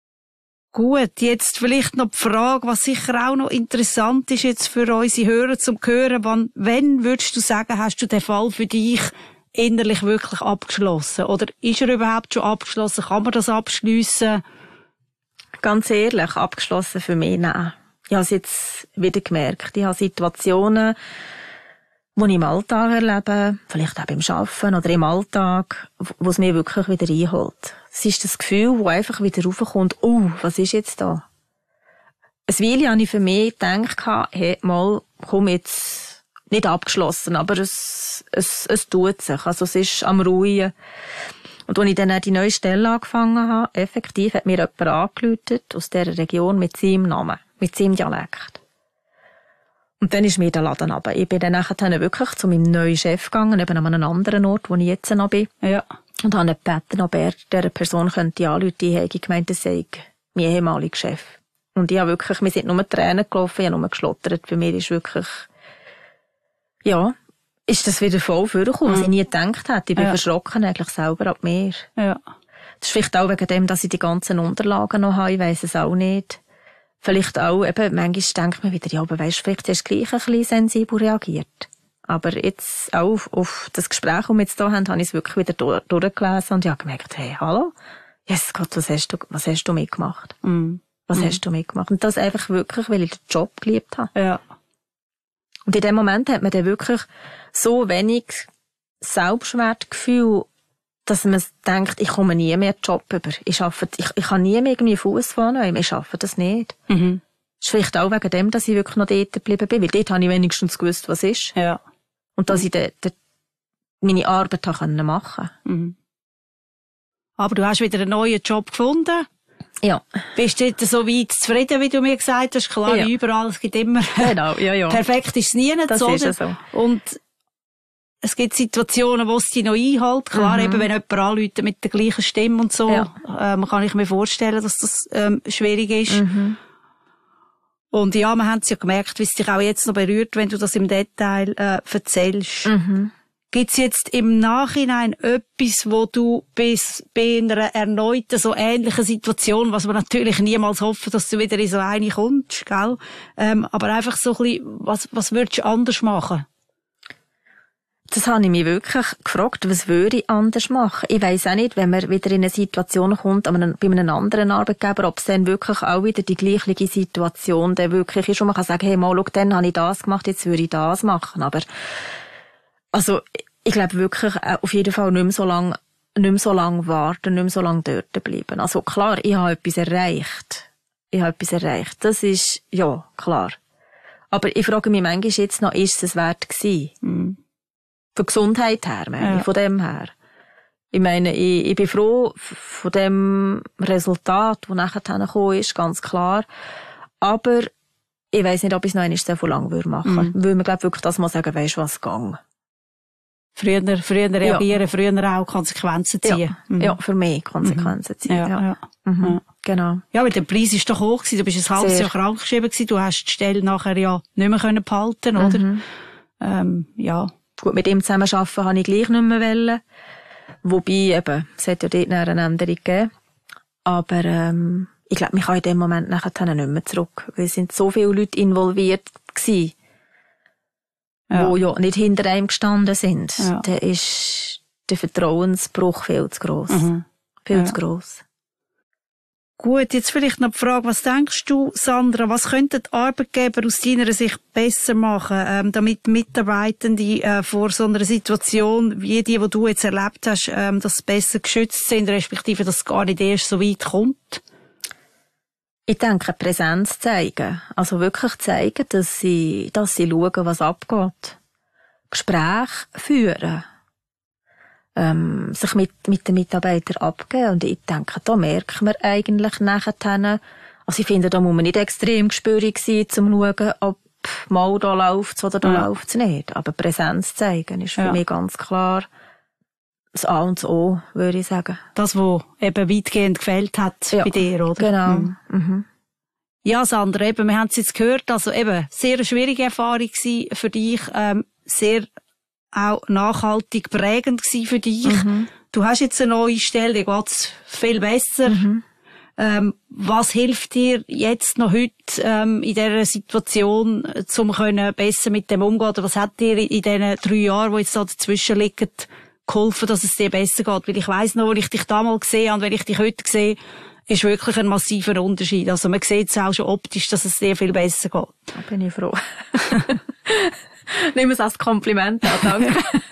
Gut, jetzt vielleicht noch die Frage, was sicher auch noch interessant ist jetzt für unsere Hörer zum Hören. Wann, wenn würdest du sagen, hast du den Fall für dich innerlich wirklich abgeschlossen? Oder ist er überhaupt schon abgeschlossen? Kann man das abschliessen? Ganz ehrlich, abgeschlossen für mich, nein. Ich habe es jetzt wieder gemerkt. Ich habe Situationen, die ich im Alltag erlebe, vielleicht auch beim Arbeiten oder im Alltag, wo es mir wirklich wieder einholt. Es ist das Gefühl, das einfach wieder raufkommt, oh, was ist jetzt da? Ein Weile habe ich für mich gedacht, hey, mal, komm jetzt, nicht abgeschlossen, aber es, es, es tut sich. Also es ist am Ruhen. Und als ich dann auch die neue Stelle angefangen habe, effektiv hat mir jemand angerufen aus dieser Region mit seinem Namen, mit seinem Dialekt. Und dann ist mir der Laden runter. Ich bin dann nachher wirklich zu meinem neuen Chef gegangen, eben an einem anderen Ort, wo ich jetzt noch bin. Ja. Und habe ihn gebeten, ob er dieser Person könnte anrufen. Ich habe gemeint, das sei mein ehemaliger Chef. Und ich habe wirklich, wir sind nur Tränen gelaufen, ich habe nur geschlottert. Für mich ist wirklich, ja, ist das wieder voll vorgekommen, was mhm. ich nie gedacht hätte. Ich bin ja. verschrocken eigentlich selber ab mir. Ja. Das ist vielleicht auch wegen dem, dass ich die ganzen Unterlagen noch habe, ich weiss es auch nicht. Vielleicht auch, eben, manchmal denkt man wieder, ja, aber weisst, vielleicht hast du gleich ein bisschen sensibel reagiert. Aber jetzt auch auf, auf das Gespräch, das wir jetzt hier haben, habe ich es wirklich wieder durch, durchgelesen und ich habe gemerkt, hey, hallo? Jesus Gott, was hast du, was hast du mitgemacht? Mm. Was mm. hast du mitgemacht? Und das einfach wirklich, weil ich den Job geliebt habe. Ja. Und in dem Moment hat man dann wirklich so wenig Selbstwertgefühl, dass man denkt, ich komme nie mehr Job über. Ich arbeite, ich, ich kann nie mehr irgendwie Fuß vornehmen. Ich arbeite das nicht. Mhm. Das ist vielleicht auch wegen dem, dass ich wirklich noch dort geblieben bin, weil dort habe ich wenigstens gewusst, was ist. Ja. Und dass mhm. ich de, de, meine Arbeit machen konnte. Mhm. Aber du hast wieder einen neuen Job gefunden. Ja. Bist du so weit zufrieden, wie du mir gesagt hast? Klar, ja. Überall, es gibt immer... Genau, ja, ja. Perfekt ist es nie nicht, das oder? Ist so. Und es gibt Situationen, wo es dich noch einhält. Klar, mhm. eben, wenn jemand anruft mit der gleichen Stimme und so, ja. ähm, kann ich mir vorstellen, dass das ähm, schwierig ist. Mhm. Und ja, wir haben es ja gemerkt, wie es dich auch jetzt noch berührt, wenn du das im Detail äh, erzählst. Mhm. Gibt es jetzt im Nachhinein etwas, wo du bis bei einer erneuten, so ähnlichen Situation, was wir natürlich niemals hoffen, dass du wieder in so eine kommst, gell? Ähm, aber einfach so ein bisschen, was, was würdest du anders machen? Das habe ich mich wirklich gefragt, was würde ich anders machen? Ich weiss auch nicht, wenn man wieder in eine Situation kommt, bei einem anderen Arbeitgeber, ob es dann wirklich auch wieder die gleiche Situation dann wirklich ist, und man kann sagen, hey, mal, schau, dann habe ich das gemacht, jetzt würde ich das machen. Aber, also, ich glaube wirklich, auf jeden Fall nicht mehr so lange, nicht mehr so lange warten, nicht mehr so lange dort bleiben. Also, klar, ich habe etwas erreicht. Ich habe etwas erreicht. Das ist, ja, klar. Aber ich frage mich manchmal jetzt noch, ist es wert gewesen? Mhm. Von Gesundheit her, meine ich, ja. von dem her. Ich meine, ich, ich bin froh von dem Resultat, das nachher gekommen ist, ganz klar. Aber ich weiss nicht, ob ich es noch einmal so lang machen würde. Mhm. Weil man, glaube wirklich das mal sagen, weisst du was, gang. Früher, früher reagieren, ja. früher auch Konsequenzen ziehen. Ja, mhm. ja für mich Konsequenzen mhm. ziehen. Ja, ja. Ja. Mhm. Ja. Genau. Ja, weil der Preis ist doch hoch gewesen. Du bist ein halbes Sehr. Jahr krankgeschrieben gewesen. Du hast die Stelle nachher ja nicht mehr behalten können, oder? Mhm. Ähm, ja. Gut, mit ihm zusammen arbeiten habe ich gleich nicht mehr wollen. Wobei, eben, es hat ja dort eine Änderung gegeben. Aber, ähm, ich glaube, mich kann in dem Moment nachher nicht mehr zurück. Weil es sind so viele Leute involviert gewesen, ja. die ja nicht hinter einem gestanden sind. Ja. Da ist der Vertrauensbruch viel zu gross. Mhm. Viel ja. zu gross. Gut, jetzt vielleicht noch die Frage, was denkst du, Sandra, was könnten die Arbeitgeber aus deiner Sicht besser machen, ähm, damit Mitarbeitende äh, vor so einer Situation wie die, die du jetzt erlebt hast, ähm, dass sie besser geschützt sind, respektive, dass es gar nicht erst so weit kommt? Ich denke, Präsenz zeigen. Also wirklich zeigen, dass sie, dass sie schauen, was abgeht. Gespräche führen. Ähm, sich mit, mit den Mitarbeitern abgeben. Und ich denke, da merkt man eigentlich nachher, also ich finde, da muss man nicht extrem gespürig sein, um zu schauen, ob mal da läuft's oder da ja. läuft's nicht. Aber Präsenz zeigen ist für ja. mich ganz klar das A und das O, würde ich sagen. Das, was eben weitgehend gefällt hat ja. bei dir, oder? Genau. Mhm. Mhm. Ja, Sandra, eben, wir haben es jetzt gehört, also eben, sehr eine schwierige Erfahrung gewesen für dich, ähm, sehr auch nachhaltig prägend gewesen für dich. Mhm. Du hast jetzt eine neue Stelle, dir geht's viel besser. Mhm. Ähm, was hilft dir jetzt noch heute ähm, in dieser Situation, um können besser mit dem umgehen? Oder was hat dir in diesen drei Jahren, die jetzt da dazwischen liegen, geholfen, dass es dir besser geht? Weil ich weiss noch, als ich dich damals gesehen habe und wenn ich dich heute sehe, ist wirklich ein massiver Unterschied. Also man sieht es auch schon optisch, dass es dir viel besser geht. Da bin ich froh. Nimm es als Kompliment an, danke.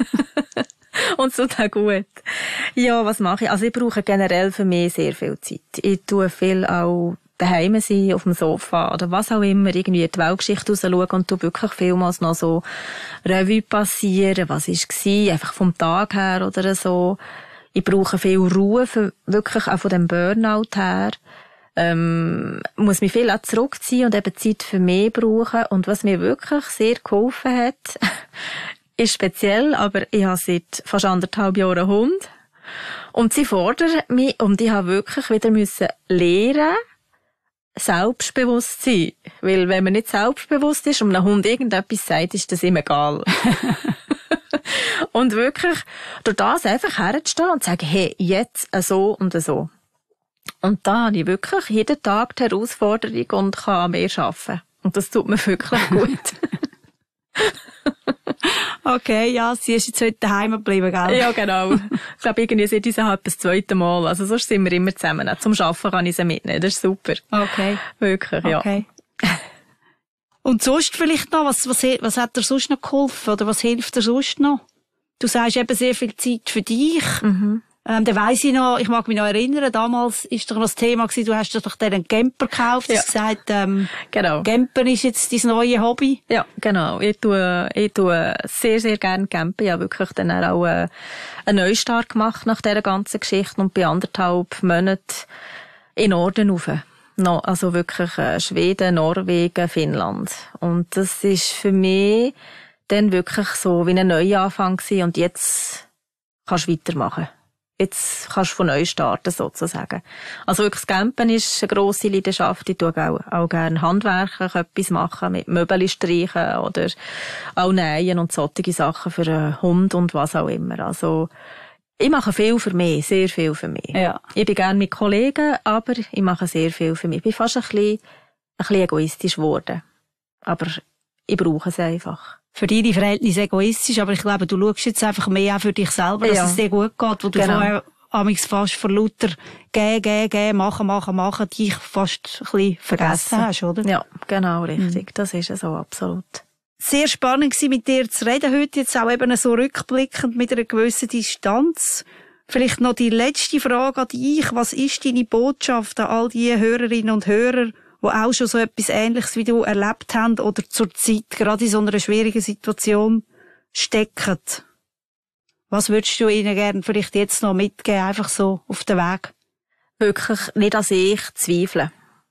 Und so tut auch gut. Ja, was mache ich? Also ich brauche generell für mich sehr viel Zeit. Ich tue viel auch daheim sein, auf dem Sofa oder was auch immer, irgendwie die Weltgeschichte rausschauen und tue wirklich vielmals noch so Revue passieren, was war, einfach vom Tag her oder so. Ich brauche viel Ruhe, für, wirklich auch von dem Burnout her. Ähm, muss mich viel auch zurückziehen und eben Zeit für mich brauchen. Und was mir wirklich sehr geholfen hat, ist speziell, aber ich habe seit fast anderthalb Jahren einen Hund. Und sie fordert mich, und ich habe wirklich wieder müssen lernen, selbstbewusst sein. Weil wenn man nicht selbstbewusst ist und einem Hund irgendetwas sagt, ist das ihm egal. Und wirklich durch das einfach herzustehen und zu sagen, hey, jetzt so und so. Und da habe ich wirklich jeden Tag die Herausforderung und kann mehr arbeiten. Und das tut mir wirklich gut. Okay, ja, sie ist jetzt heute daheim geblieben, gell? Ja, genau. Ich glaube, irgendwie sind diese halt das zweite Mal. Also sonst sind wir immer zusammen. Zum Arbeiten kann ich sie mitnehmen. Das ist super. Okay. Wirklich, ja. Okay. Und sonst vielleicht noch, was, was, was hat dir sonst noch geholfen? Oder was hilft dir sonst noch? Du sagst eben sehr viel Zeit für dich. Mhm. Ähm, da weiss ich noch, ich mag mich noch erinnern, damals ist doch noch das Thema gewesen, du hast dir doch einen Camper gekauft. Du hast gesagt, ähm, genau. Campen ist jetzt dein neues Hobby. Ja, genau. Ich tue, ich tue sehr, sehr gerne campen. Ich habe wirklich dann auch einen Neustart gemacht nach dieser ganzen Geschichte und bei anderthalb Monaten in Norden rauf. No, also wirklich äh, Schweden, Norwegen, Finnland. Und das ist für mich dann wirklich so wie ein Neuanfang gewesen und jetzt kannst du weitermachen. Jetzt kannst du von neu starten, sozusagen. Also wirklich das Campen ist eine grosse Leidenschaft. Ich tue auch, auch gerne handwerklich etwas machen, mit Möbel streichen oder auch nähen und solche Sachen für einen Hund und was auch immer. Also, ich mache viel für mich, sehr viel für mich. Ja. Ich bin gerne mit Kollegen, aber ich mache sehr viel für mich. Ich bin fast ein bisschen, ein bisschen egoistisch geworden. Aber ich brauche es einfach. Für deine Verhältnisse egoistisch, aber ich glaube, du schaust jetzt einfach mehr auch für dich selber, dass ja. es dir gut geht, wo du genau. vorher amigs fast vor lauter gehen, gehen, gehen, machen, machen, machen, dich fast ein bisschen vergessen, vergessen hast, oder? Ja, genau, richtig. Mhm. Das ist so, absolut. Sehr spannend gewesen, mit dir zu reden heute, jetzt auch eben so rückblickend mit einer gewissen Distanz. Vielleicht noch die letzte Frage an dich. Was ist deine Botschaft an all die Hörerinnen und Hörer, die auch schon so etwas Ähnliches wie du erlebt haben oder zur Zeit gerade in so einer schwierigen Situation stecken? Was würdest du ihnen gerne vielleicht jetzt noch mitgeben, einfach so auf den Weg? Wirklich nicht an sich zweifeln.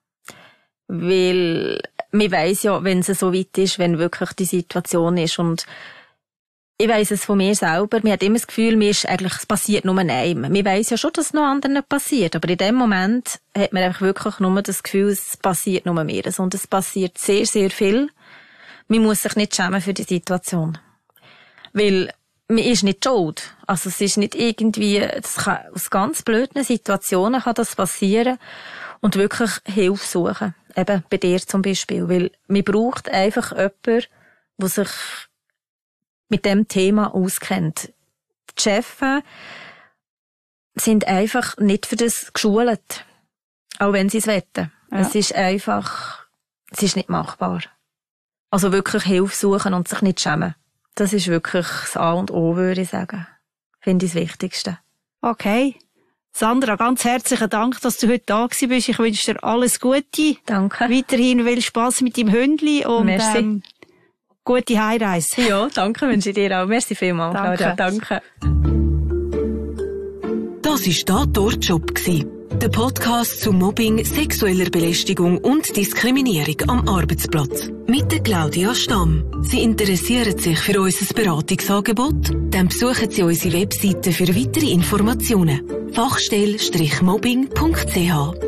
Weil man weiss ja, wenn es so weit ist, wenn wirklich die Situation ist. Und ich weiss es von mir selber, man hat immer das Gefühl, mir ist eigentlich, es passiert nur einem. Man weiss ja schon, dass es noch anderen passiert, aber in dem Moment hat man einfach wirklich nur das Gefühl, es passiert nur mir. Und es passiert sehr, sehr viel. Man muss sich nicht schämen für die Situation. Weil man ist nicht schuld. Also es ist nicht irgendwie, das kann, aus ganz blöden Situationen kann das passieren und wirklich Hilfe suchen. Eben bei dir zum Beispiel. Weil man braucht einfach jemanden, der sich mit dem Thema auskennt. Die Chefs sind einfach nicht für das geschult. Auch wenn sie es wollen. Ja. Es ist einfach, es ist nicht machbar. Also wirklich Hilfe suchen und sich nicht schämen. Das ist wirklich das A und O, würde ich sagen. Finde ich das Wichtigste. Okay. Sandra, ganz herzlichen Dank, dass du heute da bist. Ich wünsche dir alles Gute. Danke. Weiterhin viel Spass mit deinem Hündli und Merci. Ähm, gute Heimreise. Ja, danke, wünsche ich dir auch. Merci vielmals, danke. Claudia. Danke. Das war «Tatort-Job», der Podcast zu Mobbing, sexueller Belästigung und Diskriminierung am Arbeitsplatz. Mit der Claudia Stamm. Sie interessieren sich für unser Beratungsangebot? Dann besuchen Sie unsere Webseite für weitere Informationen. fachstelle Strich mobbing punkt c h